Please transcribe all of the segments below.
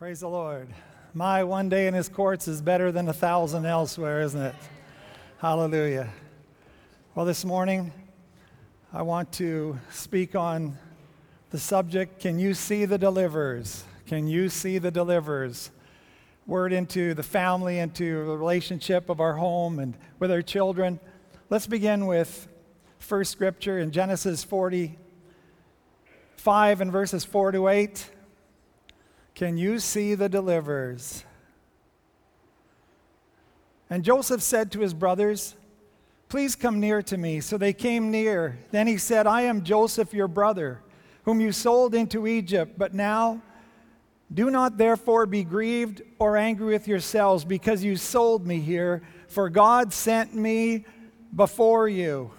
Praise the Lord. My one day in his courts is better than 1,000 elsewhere, isn't it? Hallelujah. Well, this morning, I want to speak on the subject, can you see the deliverers? Can you see the deliverers? Word into the family, into the relationship of our home and with our children. Let's begin with first scripture in Genesis 45 and verses 4 to 8. Can you see the deliverers? And Joseph said to his brothers, "Please come near to me." So they came near. Then he said, "I am Joseph, your brother, whom you sold into Egypt. But now, do not therefore be grieved or angry with yourselves because you sold me here, for God sent me before you."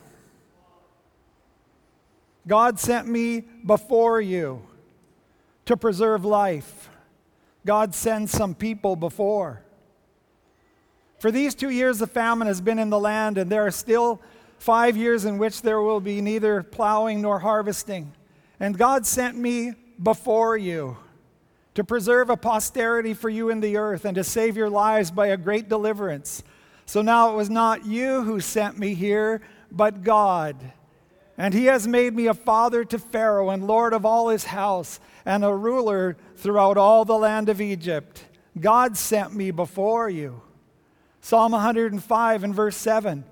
God sent me before you to preserve life. God sends some people before. For these 2 years the famine has been in the land, and there are still 5 years in which there will be neither plowing nor harvesting. And God sent me before you to preserve a posterity for you in the earth and to save your lives by a great deliverance. So now it was not you who sent me here, but God. And he has made me a father to Pharaoh and lord of all his house and a ruler throughout all the land of Egypt. God sent me before you. Psalm 105 and verse 7.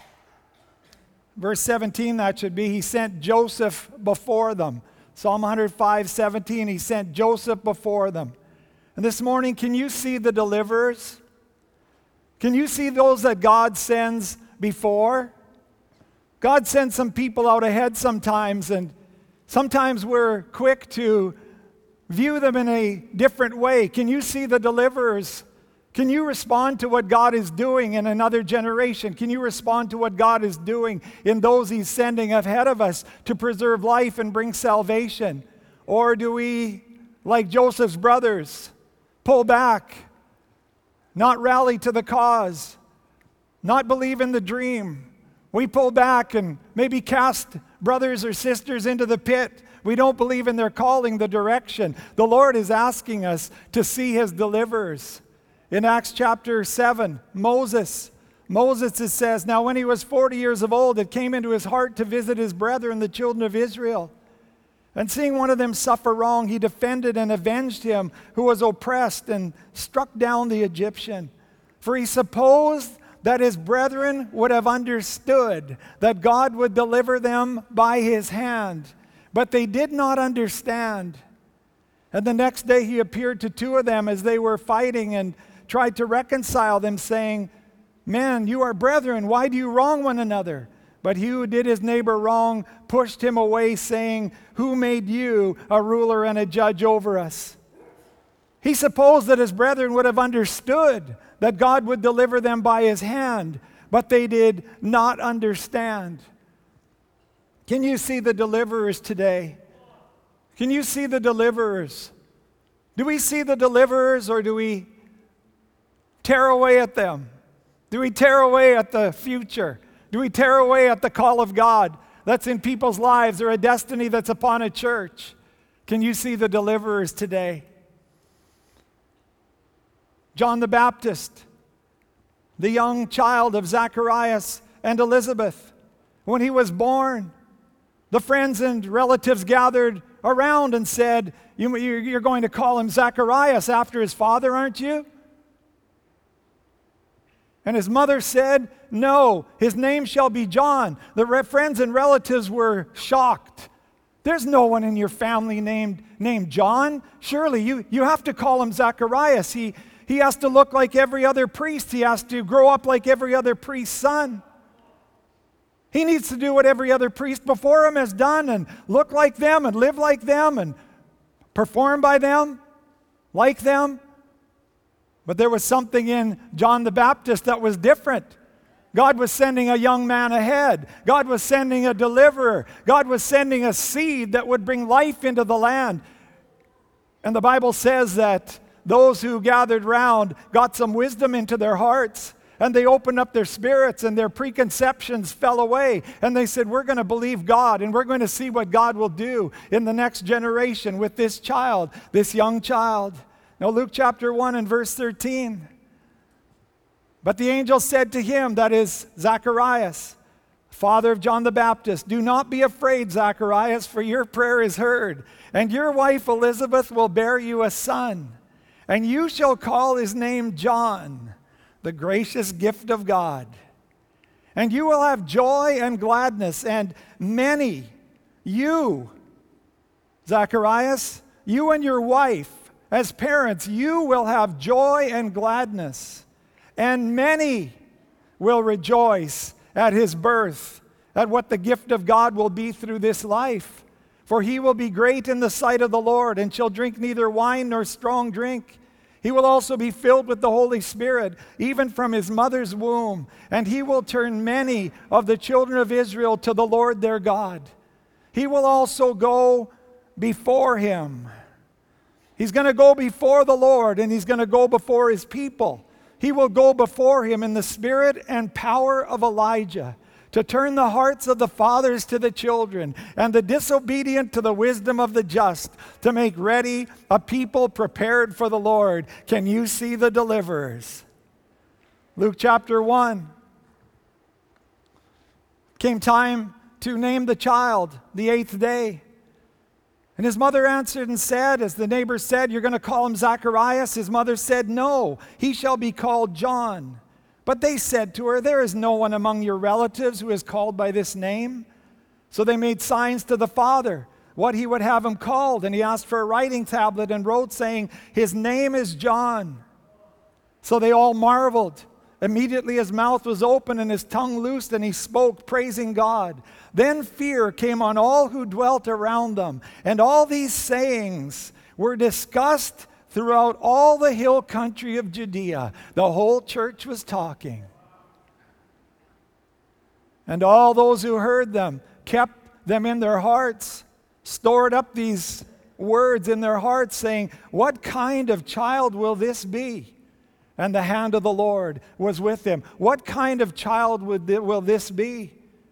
Verse 17 that should be, he sent Joseph before them. Psalm 105:17, he sent Joseph before them. And this morning, can you see the deliverers? Can you see those that God sends before? God sends some people out ahead sometimes, and sometimes we're quick to view them in a different way. Can you see the deliverers? Can you respond to what God is doing in another generation? Can you respond to what God is doing in those he's sending ahead of us to preserve life and bring salvation? Or do we, like Joseph's brothers, pull back, not rally to the cause, not believe in the dream? We pull back and maybe cast brothers or sisters into the pit. We don't believe in their calling, the direction. The Lord is asking us to see his deliverers. In Acts chapter 7, Moses, it says, "Now when he was 40 years of old, it came into his heart to visit his brethren, the children of Israel. And seeing one of them suffer wrong, he defended and avenged him who was oppressed and struck down the Egyptian. For he supposed that his brethren would have understood that God would deliver them by his hand. But they did not understand. And the next day he appeared to two of them as they were fighting and tried to reconcile them, saying, 'Men, you are brethren. Why do you wrong one another?' But he who did his neighbor wrong pushed him away, saying, 'Who made you a ruler and a judge over us?' He supposed that his brethren would have understood that God would deliver them by his hand, but they did not understand." Can you see the deliverers today? Can you see the deliverers? Do we see the deliverers, or do we tear away at them? Do we tear away at the future? Do we tear away at the call of God that's in people's lives, or a destiny that's upon a church? Can you see the deliverers today? John the Baptist, the young child of Zacharias and Elizabeth, when he was born, the friends and relatives gathered around and said, "You're going to call him Zacharias after his father, aren't you?" And his mother said, "No, his name shall be John." The friends and relatives were shocked. "There's no one in your family named John. Surely you have to call him Zacharias. He has to look like every other priest. He has to grow up like every other priest's son. He needs to do what every other priest before him has done and look like them and live like them and perform by them, like them." But there was something in John the Baptist that was different. God was sending a young man ahead. God was sending a deliverer. God was sending a seed that would bring life into the land. And the Bible says that those who gathered round got some wisdom into their hearts, and they opened up their spirits, and their preconceptions fell away. And they said, "We're going to believe God, and we're going to see what God will do in the next generation with this child, this young child." Now, Luke chapter 1 and verse 13. But the angel said to him, that is Zacharias, father of John the Baptist, "Do not be afraid, Zacharias, for your prayer is heard, and your wife Elizabeth will bear you a son, and you shall call his name John, the gracious gift of God. And you will have joy and gladness, and many, you, Zacharias, you and your wife, as parents, you will have joy and gladness, and many will rejoice at his birth, at what the gift of God will be through this life. For he will be great in the sight of the Lord, and shall drink neither wine nor strong drink. He will also be filled with the Holy Spirit, even from his mother's womb, and he will turn many of the children of Israel to the Lord their God. He will also go before him." He's going to go before the Lord, and he's going to go before his people. He will go before him in the spirit and power of Elijah, to turn the hearts of the fathers to the children, and the disobedient to the wisdom of the just, to make ready a people prepared for the Lord. Can you see the deliverers? Luke chapter 1. Came time to name the child the 8th day. And his mother answered and said, as the neighbor said, "You're going to call him Zacharias?" His mother said, "No, he shall be called John." But they said to her, "There is no one among your relatives who is called by this name." So they made signs to the father what he would have him called. And he asked for a writing tablet and wrote, saying, "His name is John." So they all marveled. Immediately his mouth was open and his tongue loosed, and he spoke, praising God. Then fear came on all who dwelt around them, and all these sayings were discussed throughout all the hill country of Judea. The whole church was talking. And all those who heard them kept them in their hearts, stored up these words in their hearts, saying, "What kind of child will this be?" And the hand of the Lord was with him. What kind of child will this be?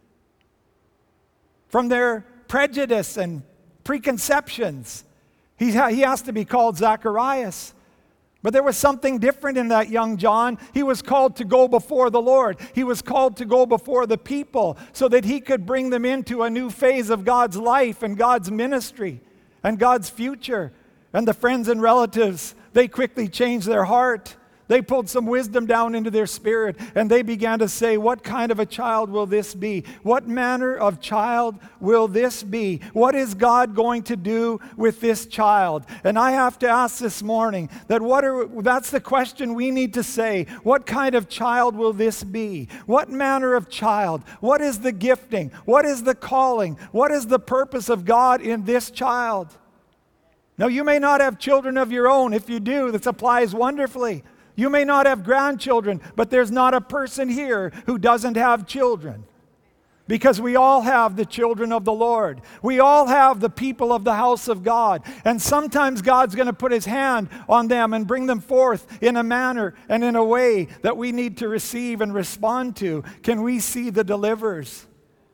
From their prejudice and preconceptions, he has to be called Zacharias. But there was something different in that young John. He was called to go before the Lord. He was called to go before the people so that he could bring them into a new phase of God's life and God's ministry and God's future. And the friends and relatives, they quickly changed their heart. They pulled some wisdom down into their spirit, and they began to say, "What kind of a child will this be? What manner of child will this be? What is God going to do with this child?" And I have to ask this morning that's the question we need to say. What kind of child will this be? What manner of child? What is the gifting? What is the calling? What is the purpose of God in this child? Now, you may not have children of your own. If you do, this applies wonderfully. You may not have grandchildren, but there's not a person here who doesn't have children. Because we all have the children of the Lord. We all have the people of the house of God. And sometimes God's going to put his hand on them and bring them forth in a manner and in a way that we need to receive and respond to. Can we see the deliverers?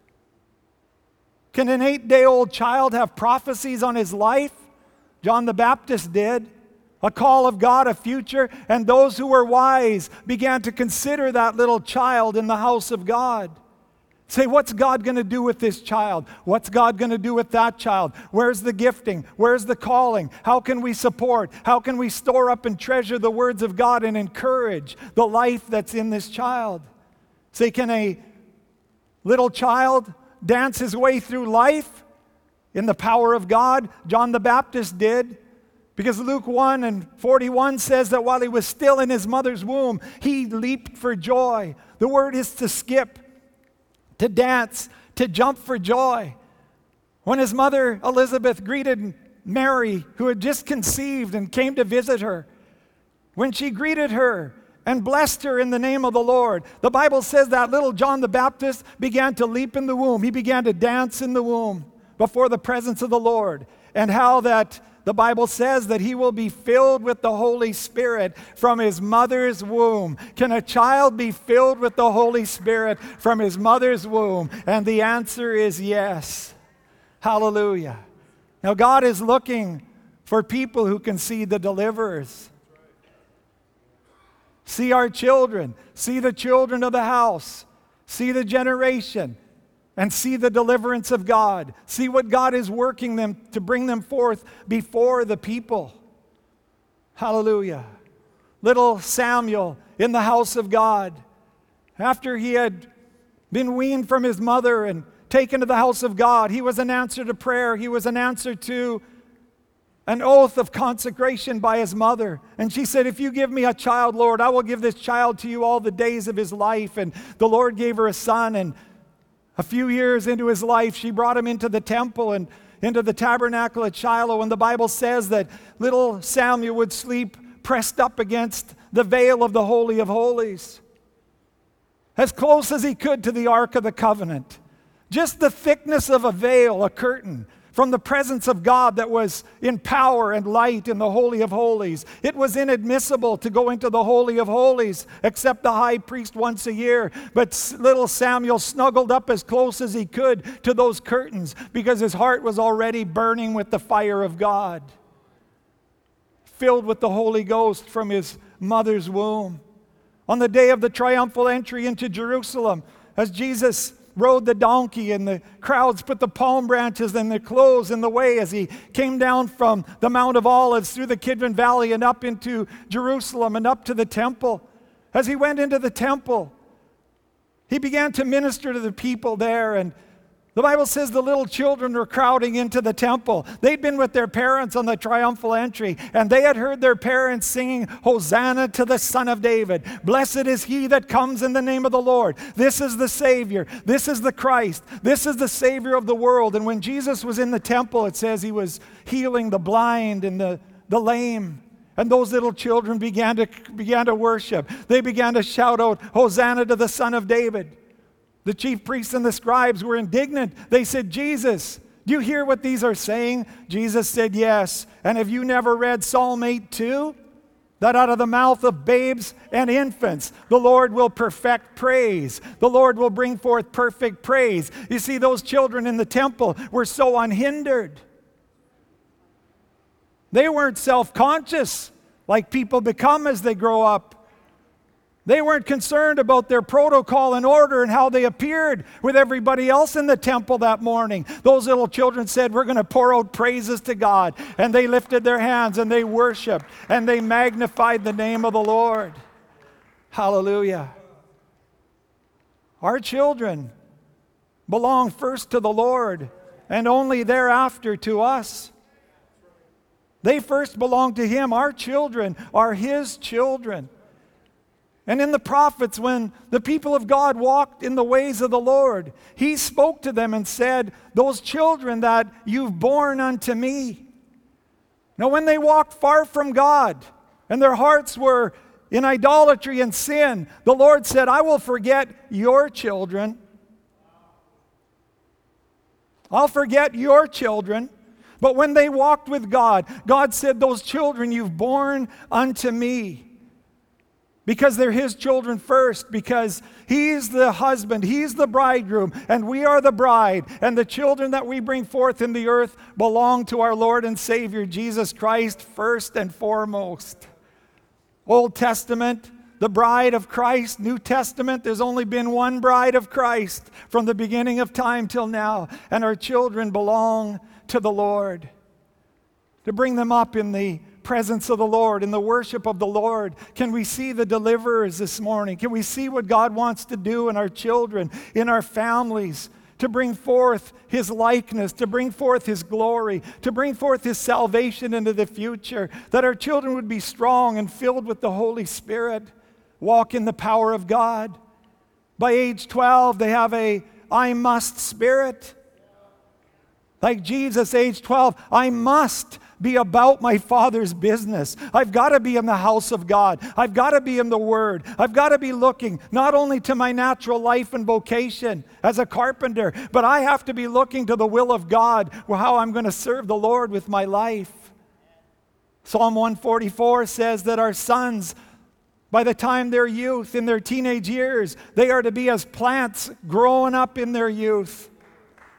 Can an 8-day-old child have prophecies on his life? John the Baptist did. A call of God, a future, and those who were wise began to consider that little child in the house of God. Say, what's God going to do with this child? What's God going to do with that child? Where's the gifting? Where's the calling? How can we support? How can we store up and treasure the words of God and encourage the life that's in this child? Say, can a little child dance his way through life in the power of God? John the Baptist did. Because Luke 1 and 41 says that while he was still in his mother's womb, he leaped for joy. The word is to skip, to dance, to jump for joy. When his mother Elizabeth greeted Mary, who had just conceived and came to visit her, when she greeted her and blessed her in the name of the Lord, the Bible says that little John the Baptist began to leap in the womb. He began to dance in the womb before the presence of the Lord. And how that the Bible says that he will be filled with the Holy Spirit from his mother's womb. Can a child be filled with the Holy Spirit from his mother's womb? And the answer is yes. Hallelujah. Now God is looking for people who can see the deliverers. See our children, see the children of the house, see the generation, and see the deliverance of God. See what God is working them to bring them forth before the people. Hallelujah. Little Samuel in the house of God, after he had been weaned from his mother and taken to the house of God, he was an answer to prayer. He was an answer to an oath of consecration by his mother. And she said, if you give me a child, Lord, I will give this child to you all the days of his life. And the Lord gave her a son, and a few years into his life, she brought him into the temple and into the tabernacle at Shiloh. And the Bible says that little Samuel would sleep pressed up against the veil of the Holy of Holies, as close as he could to the Ark of the Covenant. Just the thickness of a veil, a curtain, from the presence of God that was in power and light in the Holy of Holies. It was inadmissible to go into the Holy of Holies except the high priest once a year. But little Samuel snuggled up as close as he could to those curtains because his heart was already burning with the fire of God, filled with the Holy Ghost from his mother's womb. On the day of the triumphal entry into Jerusalem, as Jesus rode the donkey and the crowds put the palm branches and their clothes in the way as he came down from the Mount of Olives through the Kidron Valley and up into Jerusalem and up to the temple. As he went into the temple, he began to minister to the people there, and the Bible says the little children were crowding into the temple. They'd been with their parents on the triumphal entry, and they had heard their parents singing, Hosanna to the Son of David. Blessed is he that comes in the name of the Lord. This is the Savior. This is the Christ. This is the Savior of the world. And when Jesus was in the temple, it says he was healing the blind and the lame. And those little children began to worship. They began to shout out, Hosanna to the Son of David. The chief priests and the scribes were indignant. They said, Jesus, do you hear what these are saying? Jesus said, yes. And have you never read Psalm 8:2? That out of the mouth of babes and infants, the Lord will perfect praise. The Lord will bring forth perfect praise. You see, those children in the temple were so unhindered. They weren't self-conscious like people become as they grow up. They weren't concerned about their protocol and order and how they appeared with everybody else in the temple that morning. Those little children said, we're going to pour out praises to God. And they lifted their hands and they worshiped and they magnified the name of the Lord. Hallelujah. Our children belong first to the Lord and only thereafter to us. They first belong to Him. Our children are His children. And in the prophets, when the people of God walked in the ways of the Lord, He spoke to them and said, those children that you've borne unto me. Now, when they walked far from God and their hearts were in idolatry and sin, the Lord said, I will forget your children. I'll forget your children. But when they walked with God, God said, those children you've borne unto me. Because they're His children first, because He's the husband, He's the bridegroom, and we are the bride. And the children that we bring forth in the earth belong to our Lord and Savior, Jesus Christ, first and foremost. Old Testament, the bride of Christ. New Testament, there's only been one bride of Christ from the beginning of time till now. And our children belong to the Lord. To bring them up in the presence of the Lord, in the worship of the Lord. Can we see the deliverers this morning? Can we see what God wants to do in our children, in our families, to bring forth His likeness, to bring forth His glory, to bring forth His salvation into the future, that our children would be strong and filled with the Holy Spirit, walk in the power of God. By age 12, they have a I must spirit. Like Jesus, age 12, I must be about my Father's business. I've got to be in the house of God. I've got to be in the Word. I've got to be looking not only to my natural life and vocation as a carpenter, but I have to be looking to the will of God, how I'm going to serve the Lord with my life. Psalm 144 says that our sons, by the time they're youth, in their teenage years, they are to be as plants growing up in their youth.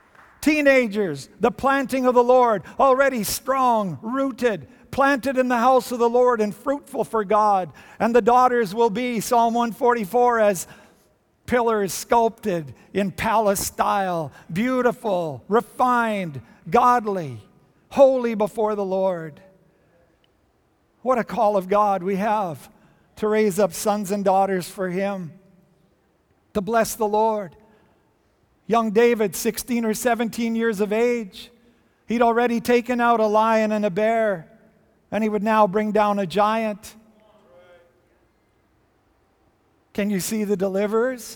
Teenagers, the planting of the Lord, already strong, rooted, planted in the house of the Lord and fruitful for God. And the daughters will be, Psalm 144, as pillars sculpted in palace style, beautiful, refined, godly, holy before the Lord. What a call of God we have to raise up sons and daughters for Him, to bless the Lord. Young David, 16 or 17 years of age, he'd already taken out a lion and a bear, and he would now bring down a giant. Can you see the deliverers?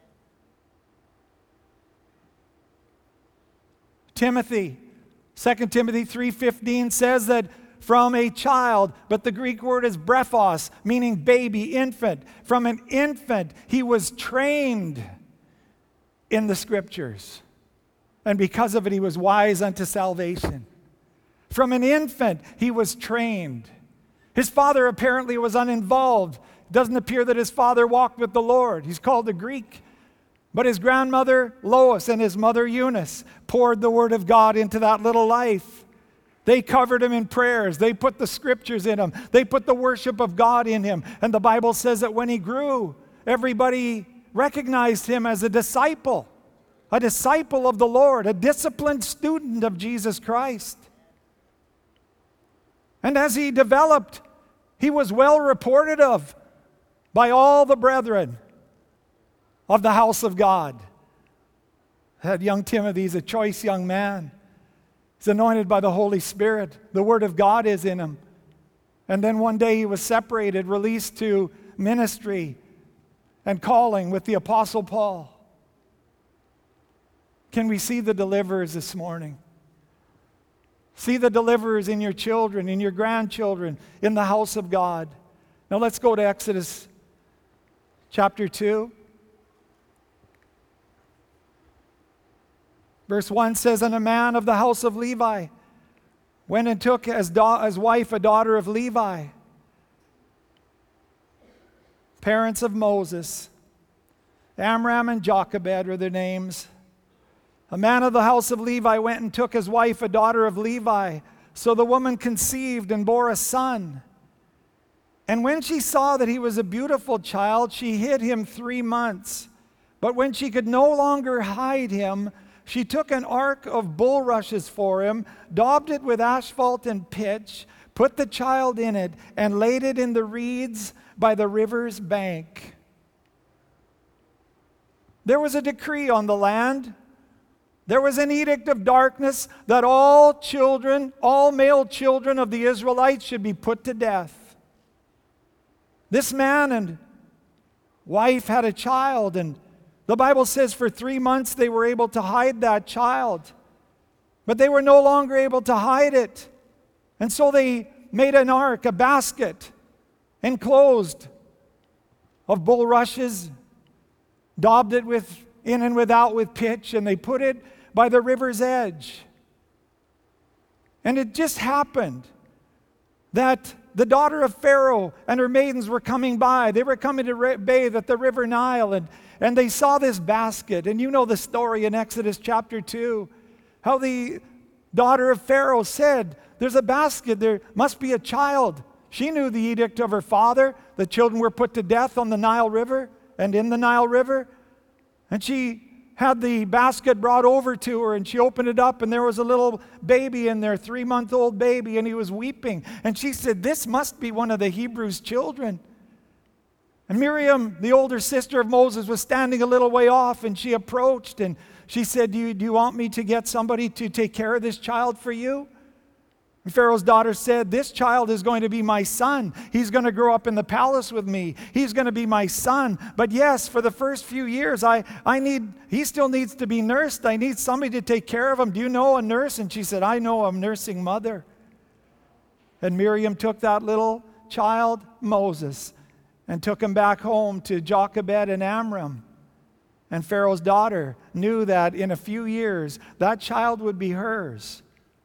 Timothy, 2 Timothy 3:15 says that from a child, but the Greek word is brephos, meaning baby, infant. From an infant, he was trained in the Scriptures. And because of it, he was wise unto salvation. From an infant, he was trained. His father apparently was uninvolved. It doesn't appear that his father walked with the Lord. He's called a Greek. But his grandmother, Lois, and his mother, Eunice, poured the Word of God into that little life. They covered him in prayers. They put the Scriptures in him. They put the worship of God in him. And the Bible says that when he grew, everybody recognized him as a disciple of the Lord, a disciplined student of Jesus Christ. And as he developed, he was well reported of by all the brethren of the house of God. That young Timothy is a choice young man. He's anointed by the Holy Spirit. The Word of God is in him. And then one day he was separated, released to ministry and calling with the Apostle Paul. Can we see the deliverers this morning? See the deliverers in your children, in your grandchildren, in the house of God. Now let's go to Exodus chapter 2. Verse 1 says, "And a man of the house of Levi went and took as wife a daughter of Levi, parents of Moses. Amram and Jochebed are their names. A man of the house of Levi went and took as wife a daughter of Levi. So the woman conceived and bore a son. And when she saw that he was a beautiful child, she hid him 3 months. But when she could no longer hide him, she took an ark of bulrushes for him, daubed it with asphalt and pitch, put the child in it, and laid it in the reeds by the river's bank." There was a decree on the land. There was an edict of darkness that all children, all male children of the Israelites should be put to death. This man and wife had a child, and the Bible says for 3 months they were able to hide that child. But they were no longer able to hide it. And so they made an ark, a basket, enclosed of bulrushes, daubed it with in and without with pitch, and they put it by the river's edge. And it just happened that the daughter of Pharaoh and her maidens were coming by. They were coming to bathe at the river Nile, and they saw this basket. And you know the story in Exodus chapter 2, how the daughter of Pharaoh said, "There's a basket, there must be a child." She knew the edict of her father. The children were put to death on the Nile River and in the Nile River. And she had the basket brought over to her, and she opened it up, and there was a little baby in there, 3-month-old baby, and he was weeping. And she said, "This must be one of the Hebrews' children." And Miriam, the older sister of Moses, was standing a little way off, and she approached, and she said, do you want me to get somebody to take care of this child for you?" And Pharaoh's daughter said, "This child is going to be my son. He's going to grow up in the palace with me. He's going to be my son. But yes, for the first few years, he still needs to be nursed. I need somebody to take care of him. Do you know a nurse?" And she said, "I know a nursing mother." And Miriam took that little child, Moses, and took him back home to Jochebed and Amram. And Pharaoh's daughter knew that in a few years, that child would be hers.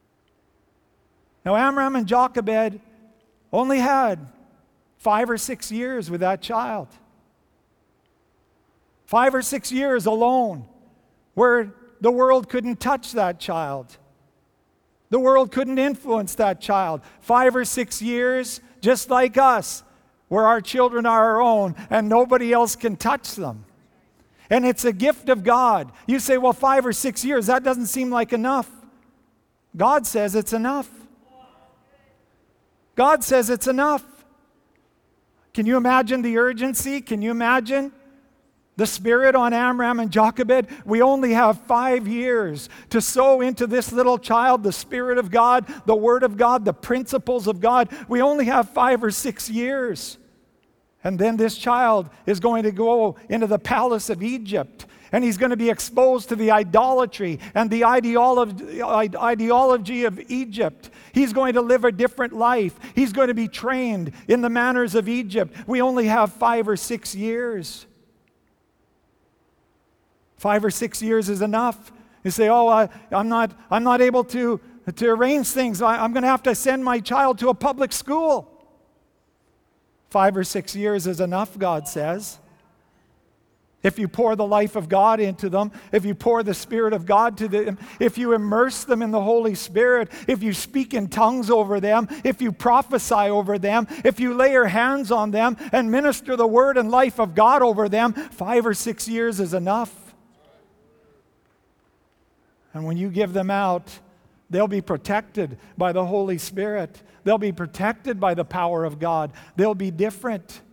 Now, Amram and Jochebed only had 5 or 6 years with that child. 5 or 6 years alone, where the world couldn't touch that child. The world couldn't influence that child. 5 or 6 years, just like us, where our children are our own and nobody else can touch them. And it's a gift of God. You say, well, 5 or 6 years, that doesn't seem like enough. God says it's enough. God says it's enough. Can you imagine the urgency? Can you imagine the Spirit on Amram and Jochebed? We only have 5 years to sow into this little child the Spirit of God, the Word of God, the principles of God. We only have 5 or 6 years. And then this child is going to go into the palace of Egypt. And he's going to be exposed to the idolatry and the ideology of Egypt. He's going to live a different life. He's going to be trained in the manners of Egypt. We only have 5 or 6 years. 5 or 6 years is enough. You say, oh, I'm not able to arrange things. I'm going to have to send my child to a public school. 5 or 6 years is enough, God says. If you pour the life of God into them, if you pour the Spirit of God to them, if you immerse them in the Holy Spirit, if you speak in tongues over them, if you prophesy over them, if you lay your hands on them and minister the Word and life of God over them, 5 or 6 years is enough. And when you give them out, they'll be protected by the Holy Spirit. They'll be protected by the power of God. They'll be different.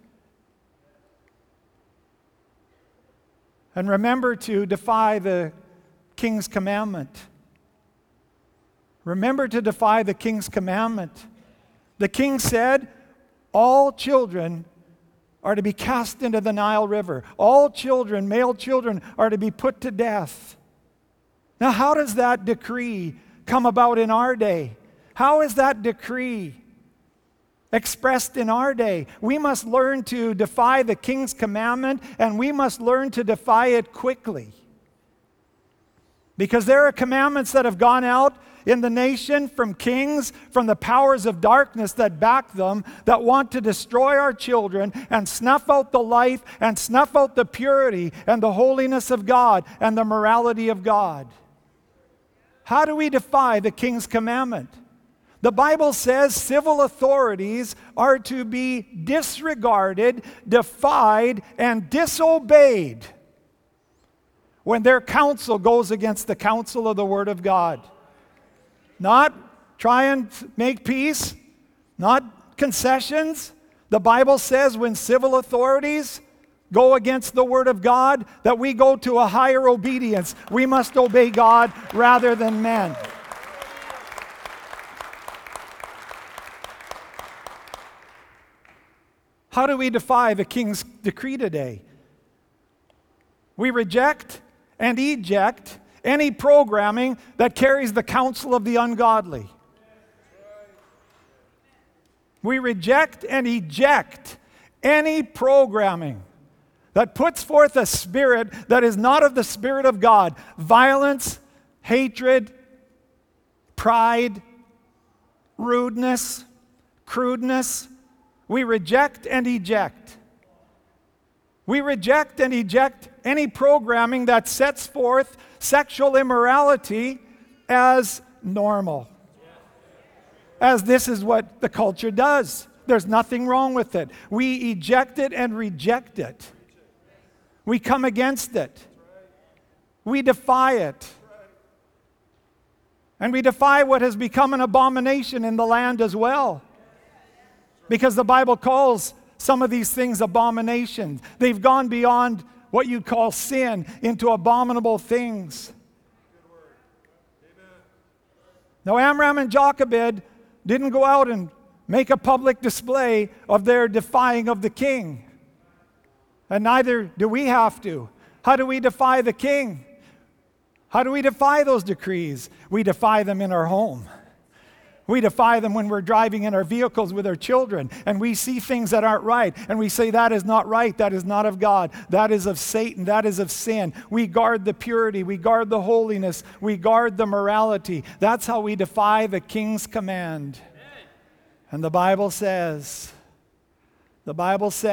And remember to defy the king's commandment. Remember to defy the king's commandment. The king said, all children are to be cast into the Nile River. All children, male children, are to be put to death. Now, how does that decree come about in our day? How is that decree expressed in our day? We must learn to defy the king's commandment, and we must learn to defy it quickly. Because there are commandments that have gone out in the nation from kings, from the powers of darkness that back them, that want to destroy our children and snuff out the life and snuff out the purity and the holiness of God and the morality of God. How do we defy the king's commandment? The Bible says civil authorities are to be disregarded, defied, and disobeyed when their counsel goes against the counsel of the Word of God. Not try and make peace, not concessions. The Bible says when civil authorities go against the Word of God, that we go to a higher obedience. We must obey God rather than men. How do we defy the king's decree today? We reject and eject any programming that carries the counsel of the ungodly. We reject and eject any programming that puts forth a spirit that is not of the Spirit of God. Violence, hatred, pride, rudeness, crudeness. We reject and eject. We reject and eject any programming that sets forth sexual immorality as normal. As this is what the culture does. There's nothing wrong with it. We eject it and reject it. We come against it. We defy it. And we defy what has become an abomination in the land as well. Because the Bible calls some of these things abominations. They've gone beyond what you'd call sin into abominable things. Now, Amram and Jochebed didn't go out and make a public display of their defying of the king. And neither do we have to. How do we defy the king? How do we defy those decrees? We defy them in our home. We defy them when we're driving in our vehicles with our children and we see things that aren't right and we say that is not right, that is not of God, that is of Satan, that is of sin. We guard the purity, we guard the holiness, we guard the morality. That's how we defy the king's command. And the Bible says,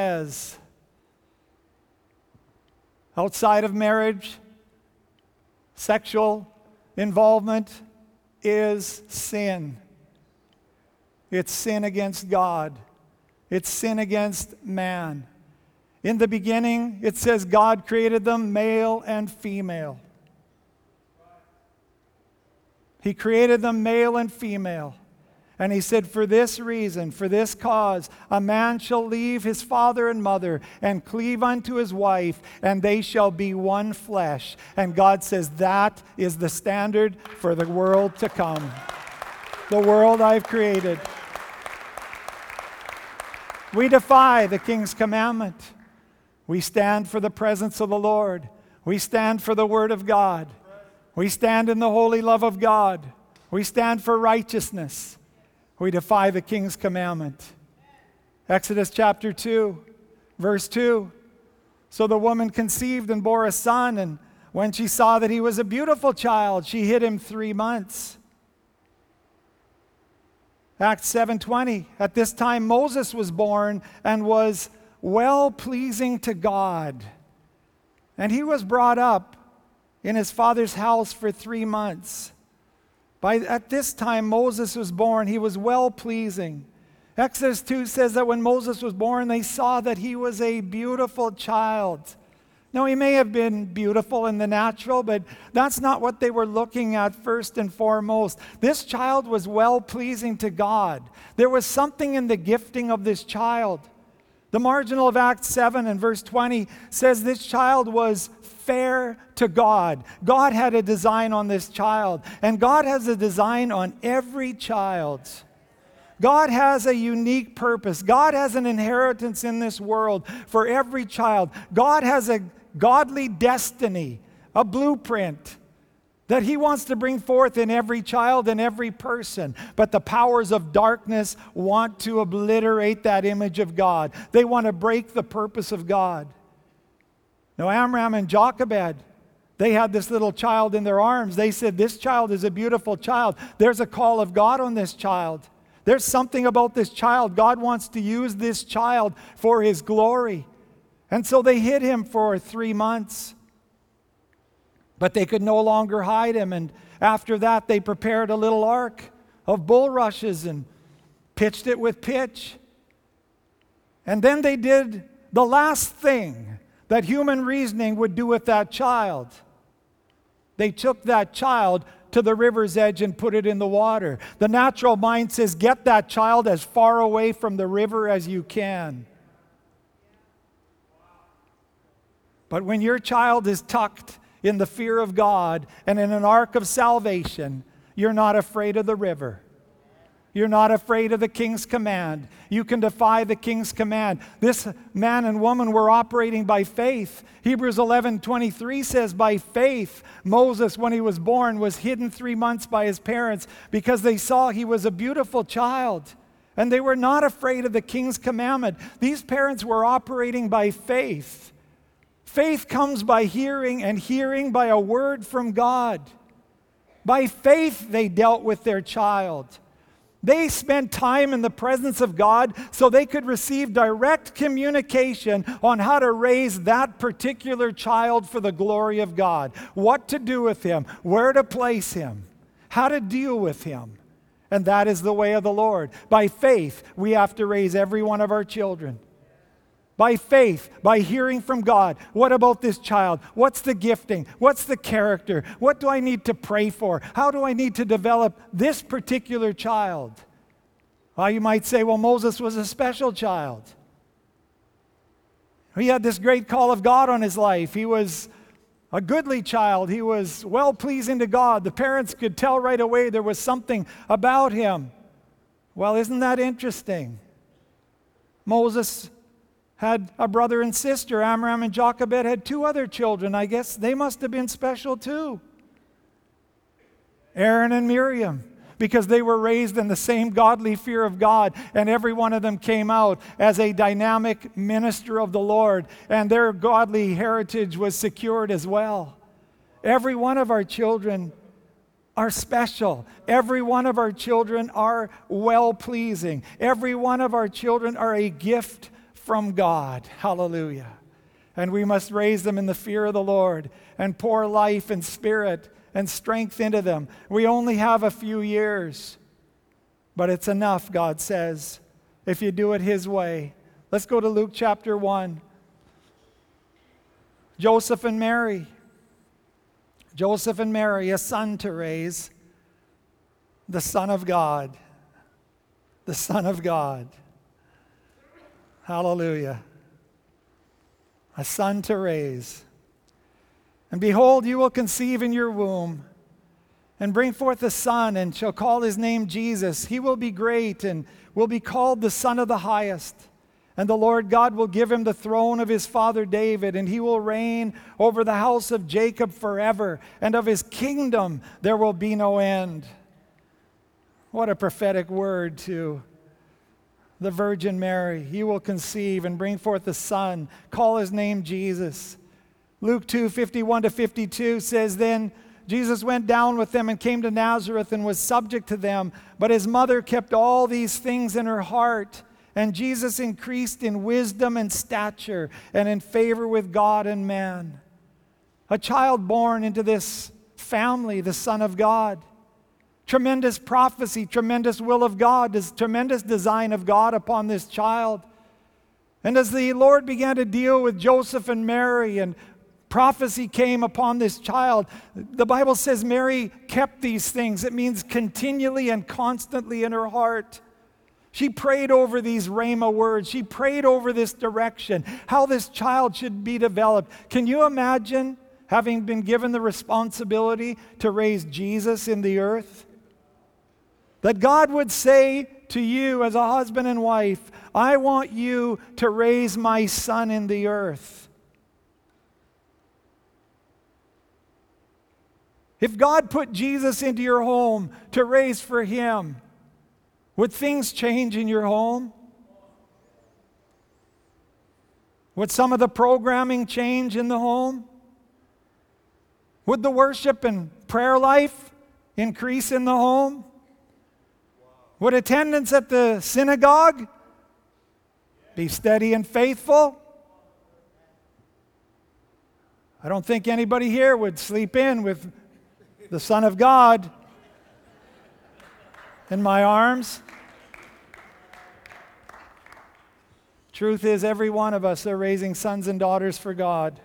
outside of marriage, Sexual involvement is sin. It's sin against God. It's sin against man. In the beginning, it says God created them male and female. He created them male and female. And he said, for this reason, for this cause, a man shall leave his father and mother and cleave unto his wife, and they shall be one flesh. And God says that is the standard for the world to come. The world I've created. We defy the King's commandment. We stand for the presence of the Lord. We stand for the Word of God. We stand in the holy love of God. We stand for righteousness. We defy the King's commandment. Exodus chapter 2, verse 2. So the woman conceived and bore a son, and when she saw that he was a beautiful child, she hid him 3 months. Acts 7:20. At this time Moses was born and was well-pleasing to God. And he was brought up in his father's house for 3 months. At this time Moses was born, he was well-pleasing. Exodus 2 says that when Moses was born, they saw that he was a beautiful child. Now, he may have been beautiful in the natural, but that's not what they were looking at first and foremost. This child was well-pleasing to God. There was something in the gifting of this child. The marginal of Acts 7 and verse 20 says this child was fair to God. God had a design on this child, and God has a design on every child. God has a unique purpose. God has an inheritance in this world for every child. God has a godly destiny, a blueprint that He wants to bring forth in every child and every person. But the powers of darkness want to obliterate that image of God. They want to break the purpose of God. Now, Amram and Jochebed, they had this little child in their arms. They said, this child is a beautiful child. There's a call of God on this child. There's something about this child. God wants to use this child for His glory. And so they hid him for 3 months. But they could no longer hide him. And after that, they prepared a little ark of bulrushes and pitched it with pitch. And then they did the last thing that human reasoning would do with that child. They took that child to the river's edge and put it in the water. The natural mind says, get that child as far away from the river as you can. But when your child is tucked in the fear of God and in an ark of salvation, you're not afraid of the river. You're not afraid of the King's command. You can defy the King's command. This man and woman were operating by faith. Hebrews 11:23 says, by faith, Moses, when he was born, was hidden 3 months by his parents because they saw he was a beautiful child. And they were not afraid of the King's commandment. These parents were operating by faith. Faith comes by hearing, and hearing by a word from God. By faith, they dealt with their child. They spent time in the presence of God so they could receive direct communication on how to raise that particular child for the glory of God. What to do with him, where to place him, how to deal with him. And that is the way of the Lord. By faith, we have to raise every one of our children. By faith, by hearing from God. What about this child? What's the gifting? What's the character? What do I need to pray for? How do I need to develop this particular child? Well, you might say, well, Moses was a special child. He had this great call of God on his life. He was a goodly child. He was well-pleasing to God. The parents could tell right away there was something about him. Well, isn't that interesting? Moses had a brother and sister. Amram and Jochebed had 2 other children. I guess they must have been special too. Aaron and Miriam, because they were raised in the same godly fear of God, and every one of them came out as a dynamic minister of the Lord, and their godly heritage was secured as well. Every one of our children are special. Every one of our children are well-pleasing. Every one of our children are a gift from God. Hallelujah. And we must raise them in the fear of the Lord and pour life and spirit and strength into them. We only have a few years, but it's enough, God says, if you do it His way. Let's go to Luke chapter 1. Joseph and Mary. Joseph and Mary, a son to raise, the Son of God. The Son of God. Hallelujah. A son to raise. And behold, you will conceive in your womb and bring forth a son, and shall call his name Jesus. He will be great and will be called the Son of the Highest. And the Lord God will give him the throne of his father David, and he will reign over the house of Jacob forever, and of his kingdom there will be no end. What a prophetic word to the Virgin Mary. He will conceive and bring forth a son, call his name Jesus. Luke 2:51-52 says, Then Jesus went down with them and came to Nazareth and was subject to them. But his mother kept all these things in her heart. And Jesus increased in wisdom and stature and in favor with God and man. A child born into this family, the Son of God. Tremendous prophecy, tremendous will of God, this tremendous design of God upon this child. And as the Lord began to deal with Joseph and Mary, and prophecy came upon this child, the Bible says Mary kept these things. It means continually and constantly in her heart. She prayed over these Rhema words. She prayed over this direction, how this child should be developed. Can you imagine having been given the responsibility to raise Jesus in the earth? That God would say to you as a husband and wife, I want you to raise my son in the earth. If God put Jesus into your home to raise for Him, would things change in your home? Would some of the programming change in the home? Would the worship and prayer life increase in the home? Would attendance at the synagogue be steady and faithful? I don't think anybody here would sleep in with the Son of God in my arms. Truth is, every one of us are raising sons and daughters for God.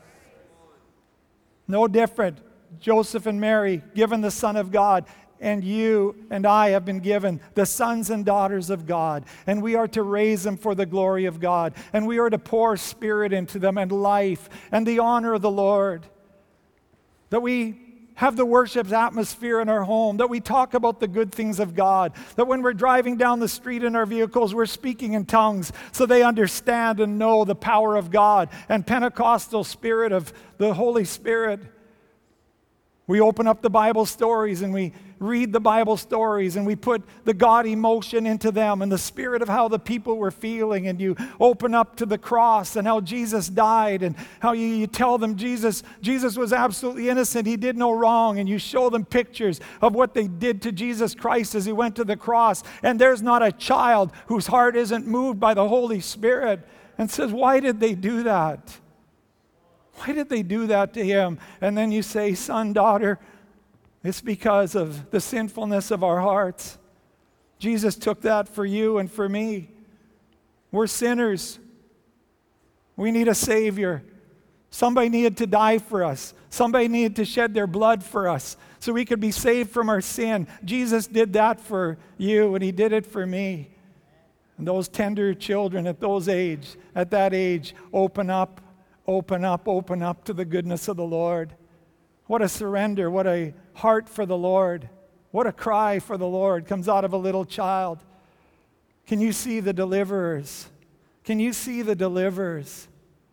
No different. Joseph and Mary, given the Son of God, and you and I have been given the sons and daughters of God. And we are to raise them for the glory of God. And we are to pour spirit into them and life and the honor of the Lord. That we have the worship atmosphere in our home, that we talk about the good things of God, that when we're driving down the street in our vehicles, we're speaking in tongues so they understand and know the power of God and Pentecostal spirit of the Holy Spirit. We open up the Bible stories and we read the Bible stories and we put the God emotion into them and the spirit of how the people were feeling, and you open up to the cross and how Jesus died and how you tell them Jesus was absolutely innocent. He did no wrong, and you show them pictures of what they did to Jesus Christ as He went to the cross, and there's not a child whose heart isn't moved by the Holy Spirit and says, why did they do that? Why did they do that to Him? And then you say, son, daughter, it's because of the sinfulness of our hearts. Jesus took that for you and for me. We're sinners. We need a Savior. Somebody needed to die for us. Somebody needed to shed their blood for us so we could be saved from our sin. Jesus did that for you, and He did it for me. And those tender children at that age, open up to the goodness of the Lord. What a surrender, what a heart for the Lord. What a cry for the Lord comes out of a little child. Can you see the deliverers? Can you see the deliverers?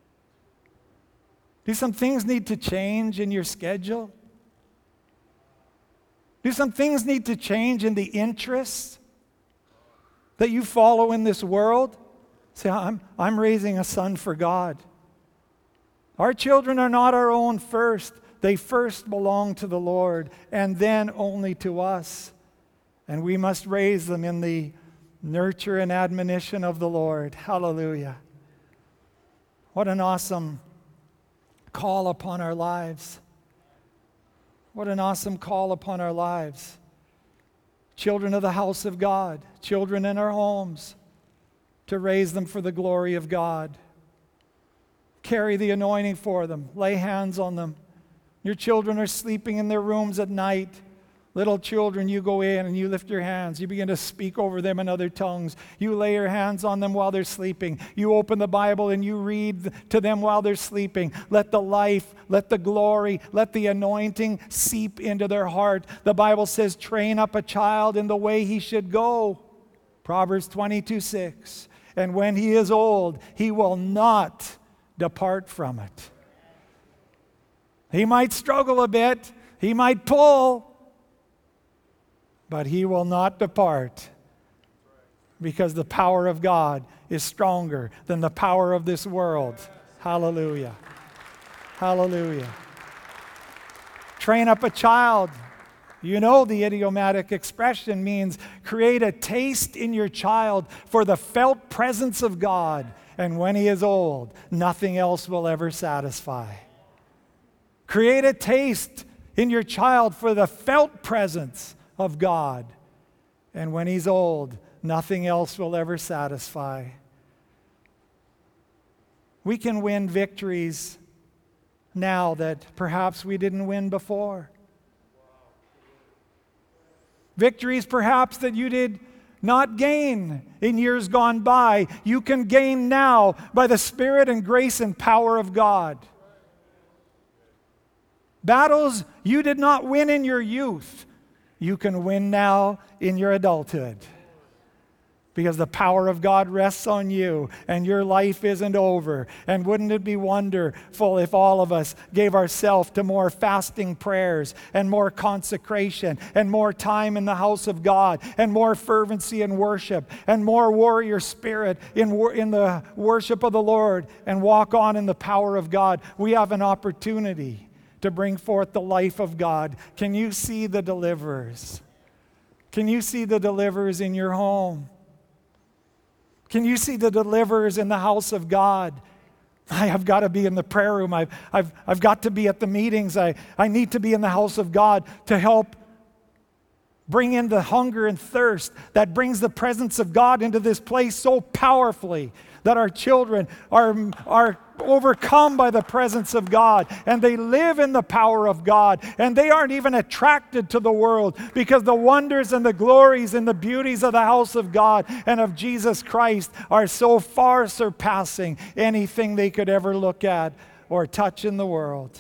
Do some things need to change in your schedule? Do some things need to change in the interests that you follow in this world? Say, I'm raising a son for God. Our children are not our own first. They first belong to the Lord, and then only to us. And we must raise them in the nurture and admonition of the Lord. Hallelujah. What an awesome call upon our lives. What an awesome call upon our lives. Children of the house of God, children in our homes, to raise them for the glory of God. Carry the anointing for them. Lay hands on them. Your children are sleeping in their rooms at night. Little children, you go in and you lift your hands. You begin to speak over them in other tongues. You lay your hands on them while they're sleeping. You open the Bible and you read to them while they're sleeping. Let the life, let the glory, let the anointing seep into their heart. The Bible says, train up a child in the way he should go. Proverbs 22:6. And when he is old, he will not depart from it. He might struggle a bit. He might pull. But he will not depart, because the power of God is stronger than the power of this world. Hallelujah. Hallelujah. Train up a child. You know, the idiomatic expression means create a taste in your child for the felt presence of God. And when he is old, nothing else will ever satisfy. Create a taste in your child for the felt presence of God. And when he's old, nothing else will ever satisfy. We can win victories now that perhaps we didn't win before. Victories perhaps that you did not gain in years gone by, you can gain now by the Spirit and grace and power of God. Battles you did not win in your youth, you can win now in your adulthood. Because the power of God rests on you and your life isn't over. And wouldn't it be wonderful if all of us gave ourselves to more fasting prayers and more consecration and more time in the house of God and more fervency in worship and more warrior spirit in the worship of the Lord and walk on in the power of God? We have an opportunity to bring forth the life of God. Can you see the deliverers? Can you see the deliverers in your home? Can you see the deliverers in the house of God? I have got to be in the prayer room. I've got to be at the meetings. I need to be in the house of God to help bring in the hunger and thirst that brings the presence of God into this place so powerfully that our children are overcome by the presence of God, and they live in the power of God, and they aren't even attracted to the world because the wonders and the glories and the beauties of the house of God and of Jesus Christ are so far surpassing anything they could ever look at or touch in the world.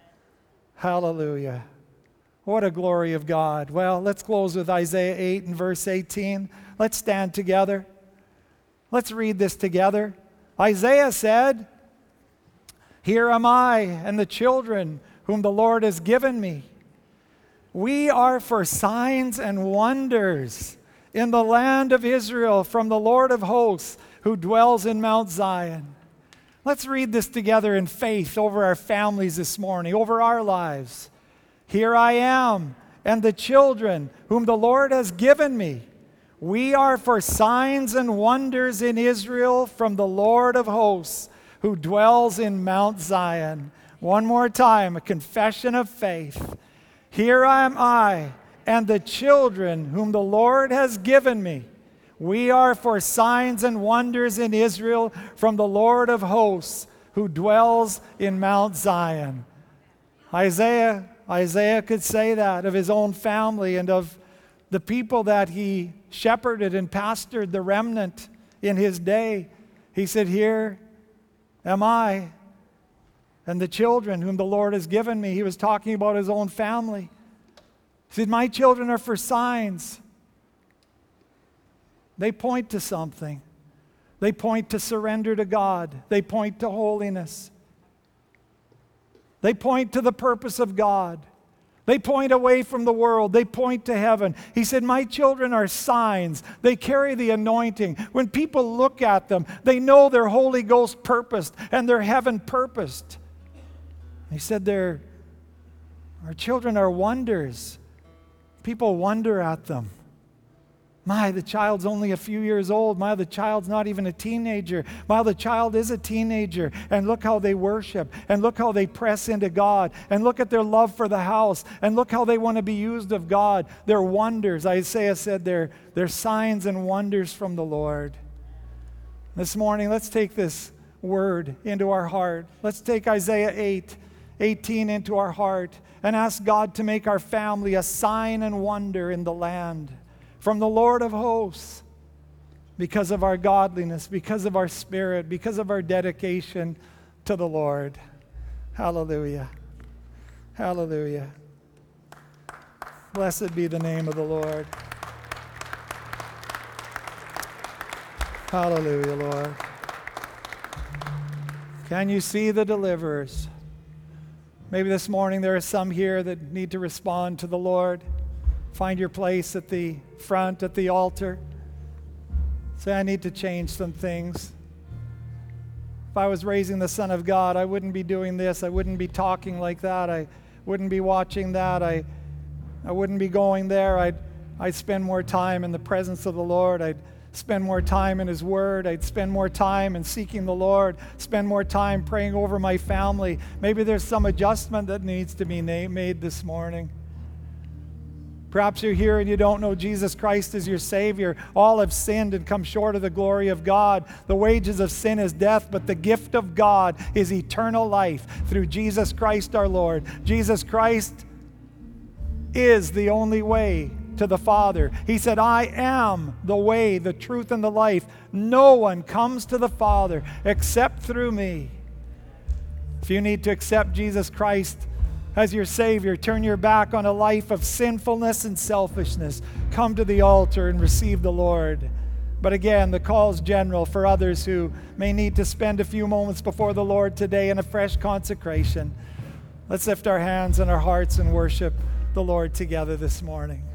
Hallelujah. What a glory of God. Well, let's close with Isaiah 8 and verse 18. Let's stand together. Let's read this together. Isaiah said, "Here am I and the children whom the Lord has given me. We are for signs and wonders in the land of Israel from the Lord of hosts who dwells in Mount Zion." Let's read this together in faith over our families this morning, over our lives. Here I am and the children whom the Lord has given me. We are for signs and wonders in Israel from the Lord of hosts who dwells in Mount Zion. One more time, a confession of faith. Here am I and the children whom the Lord has given me. We are for signs and wonders in Israel from the Lord of hosts who dwells in Mount Zion. Isaiah could say that of his own family and of the people that he shepherded and pastored, the remnant in his day. He said, "Here am I and the children whom the Lord has given me." He was talking about his own family. He said, "My children are for signs." They point to something. They point to surrender to God. They point to holiness. They point to the purpose of God. They point away from the world. They point to heaven. He said, "My children are signs. They carry the anointing. When people look at them, they know they're Holy Ghost purposed and they're heaven purposed." He said, "Our children are wonders. People wonder at them. My, the child's only a few years old. My, the child's not even a teenager. My, the child is a teenager. And look how they worship. And look how they press into God. And look at their love for the house. And look how they want to be used of God. They're wonders. Isaiah said they're signs and wonders from the Lord. This morning, let's take this word into our heart. Let's take Isaiah 8:18 into our heart and ask God to make our family a sign and wonder in the land from the Lord of hosts, because of our godliness, because of our spirit, because of our dedication to the Lord. Hallelujah. Hallelujah. Blessed be the name of the Lord. Hallelujah, Lord. Can you see the deliverers? Maybe this morning there are some here that need to respond to the Lord. Find your place at the front, at the altar. Say, I need to change some things. If I was raising the Son of God, I wouldn't be doing this. I wouldn't be talking like that. I wouldn't be watching that. I wouldn't be going there. I'd spend more time in the presence of the Lord. I'd spend more time in His Word. I'd spend more time in seeking the Lord. Spend more time praying over my family. Maybe there's some adjustment that needs to be made this morning. Perhaps you're here and you don't know Jesus Christ as your Savior. All have sinned and come short of the glory of God. The wages of sin is death, but the gift of God is eternal life through Jesus Christ our Lord. Jesus Christ is the only way to the Father. He said, I am the way, the truth, and the life. No one comes to the Father except through me. If you need to accept Jesus Christ as your Savior, turn your back on a life of sinfulness and selfishness. Come to the altar and receive the Lord. But again, the call is general for others who may need to spend a few moments before the Lord today in a fresh consecration. Let's lift our hands and our hearts and worship the Lord together this morning.